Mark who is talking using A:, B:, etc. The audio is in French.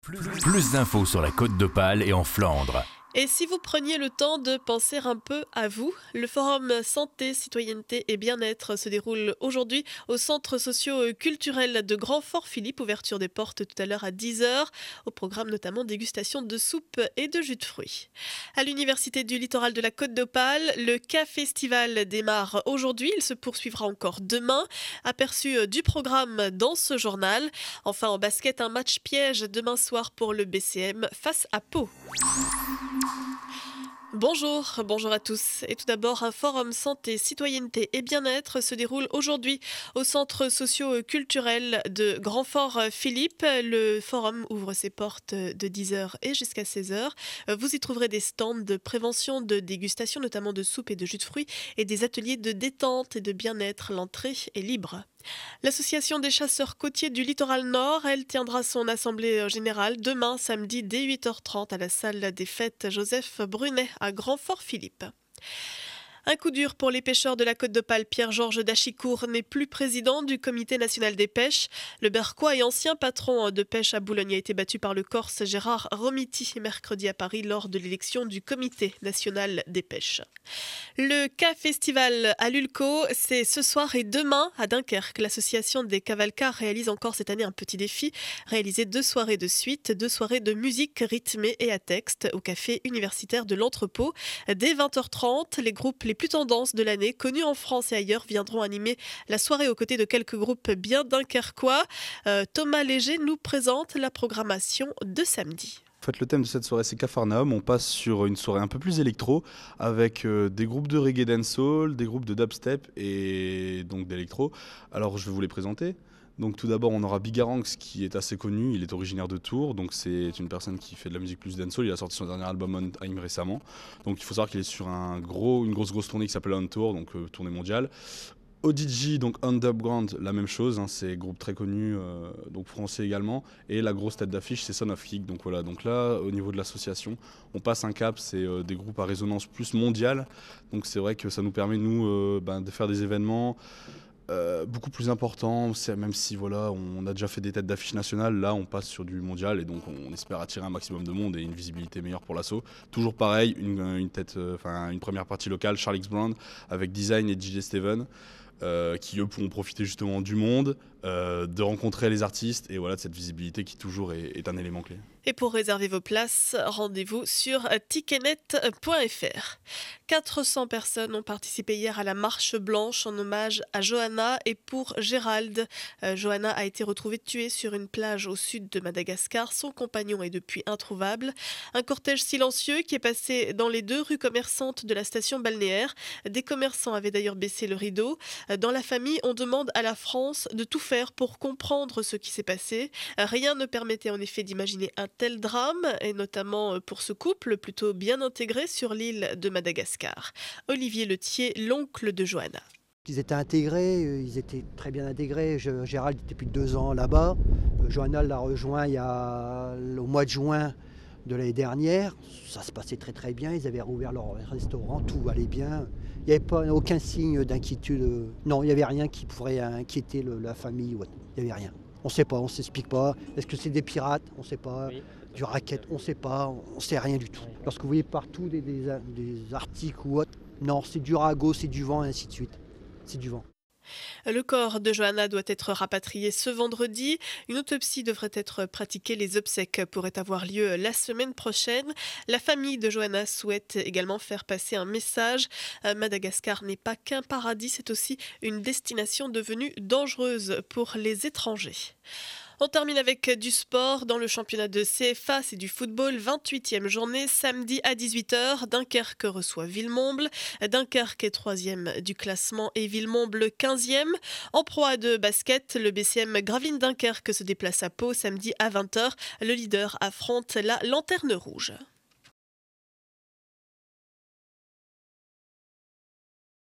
A: Plus d'infos sur la Côte d'Opale et en Flandre.
B: Et si vous preniez le temps de penser un peu à vous, le forum Santé, Citoyenneté et Bien-être se déroule aujourd'hui au centre socio-culturel de Grand-Fort-Philippe. Ouverture des portes tout à l'heure à 10h. Au programme notamment dégustation de soupe et de jus de fruits. À l'université du littoral de la Côte d'Opale, le K-Festival démarre aujourd'hui. Il se poursuivra encore demain. Aperçu du programme dans ce journal. Enfin en basket, un match piège demain soir pour le BCM face à Pau. Bonjour à tous. Et tout d'abord, un forum santé, citoyenneté et bien-être se déroule aujourd'hui au centre socio-culturel de Grand-Fort-Philippe. Le forum ouvre ses portes de 10h et jusqu'à 16h. Vous y trouverez des stands de prévention, de dégustation, notamment de soupe et de jus de fruits, et des ateliers de détente et de bien-être. L'entrée est libre. L'association des chasseurs côtiers du littoral nord, elle tiendra son assemblée générale demain samedi dès 8h30 à la salle des fêtes Joseph Brunet à Grand-Fort-Philippe. Un coup dur pour les pêcheurs de la Côte d'Opale. Pierre-Georges Dachicourt n'est plus président du Comité national des pêches. Le Berquois et ancien patron de pêche à Boulogne a été battu par le Corse Gérard Romiti mercredi à Paris lors de l'élection du Comité national des pêches. Le K-Festival à l'Ulco, c'est ce soir et demain à Dunkerque. L'association des cavalcars réalise encore cette année un petit défi. Réaliser 2 soirées de suite, 2 soirées de musique rythmée et à texte au café universitaire de l'Entrepôt. Dès 20h30, les groupes les plus tendances de l'année, connus en France et ailleurs, viendront animer la soirée aux côtés de quelques groupes bien dunkerquois. Thomas Léger nous présente la programmation de samedi.
C: En fait, le thème de cette soirée, c'est Capharnaüm. On passe sur une soirée un peu plus électro, avec des groupes de reggae dancehall, des groupes de dubstep et donc d'électro. Alors, je vais vous les présenter. Donc tout d'abord, on aura Bigaranx qui est assez connu, il est originaire de Tours, donc c'est une personne qui fait de la musique plus dancehall, il a sorti son dernier album On Time récemment. Donc il faut savoir qu'il est sur une grosse tournée qui s'appelle On Tour, donc tournée mondiale. ODG, donc Underground, la même chose, c'est groupe très connu, donc français également. Et la grosse tête d'affiche, c'est Son of Kick. Donc voilà, donc là, au niveau de l'association, on passe un cap, c'est des groupes à résonance plus mondiale. Donc c'est vrai que ça nous permet, nous, de faire des événements beaucoup plus importants. Même si voilà, on a déjà fait des têtes d'affiche nationales, là on passe sur du mondial et donc on espère attirer un maximum de monde et une visibilité meilleure pour l'assaut. Toujours pareil, une première partie locale, Charlie X Brand, avec Design et DJ Steven. Qui eux pourront profiter justement du monde, de rencontrer les artistes et voilà, de cette visibilité qui toujours est un élément clé.
B: Et pour réserver vos places, rendez-vous sur ticketnet.fr. 400 personnes ont participé hier à la marche blanche en hommage à Johanna et pour Gérald. Johanna a été retrouvée tuée sur une plage au sud de Madagascar. Son compagnon est depuis introuvable. Un cortège silencieux qui est passé dans les 2 rues commerçantes de la station balnéaire. Des commerçants avaient d'ailleurs baissé le rideau. Dans la famille, on demande à la France de tout faire pour comprendre ce qui s'est passé. Rien ne permettait en effet d'imaginer un tel drame, et notamment pour ce couple plutôt bien intégré sur l'île de Madagascar. Olivier Letier, l'oncle de Johanna.
D: Ils étaient intégrés, ils étaient très bien intégrés. Gérald était depuis 2 ans là-bas. Johanna l'a rejoint au mois de juin de l'année dernière. Ça se passait très très bien, ils avaient rouvert leur restaurant, tout allait bien. Il n'y avait pas aucun signe d'inquiétude. Non, il n'y avait rien qui pourrait inquiéter la famille. Il n'y avait rien. On ne sait pas, on ne s'explique pas. Est-ce que c'est des pirates? On ne sait pas. Oui. Du racket? On ne sait pas. On ne sait rien du tout. Oui. Lorsque vous voyez partout des articles ou autre, non, c'est du ragot, c'est du vent et ainsi de suite. C'est du vent.
B: Le corps de Johanna doit être rapatrié ce vendredi. Une autopsie devrait être pratiquée. Les obsèques pourraient avoir lieu la semaine prochaine. La famille de Johanna souhaite également faire passer un message. Madagascar n'est pas qu'un paradis, c'est aussi une destination devenue dangereuse pour les étrangers. On termine avec du sport. Dans le championnat de CFA, c'est du football. 28e journée, samedi à 18h. Dunkerque reçoit Villemomble. Dunkerque est 3e du classement et Villemomble 15e. En Pro A2 basket, le BCM Gravine Dunkerque se déplace à Pau samedi à 20h. Le leader affronte la Lanterne Rouge.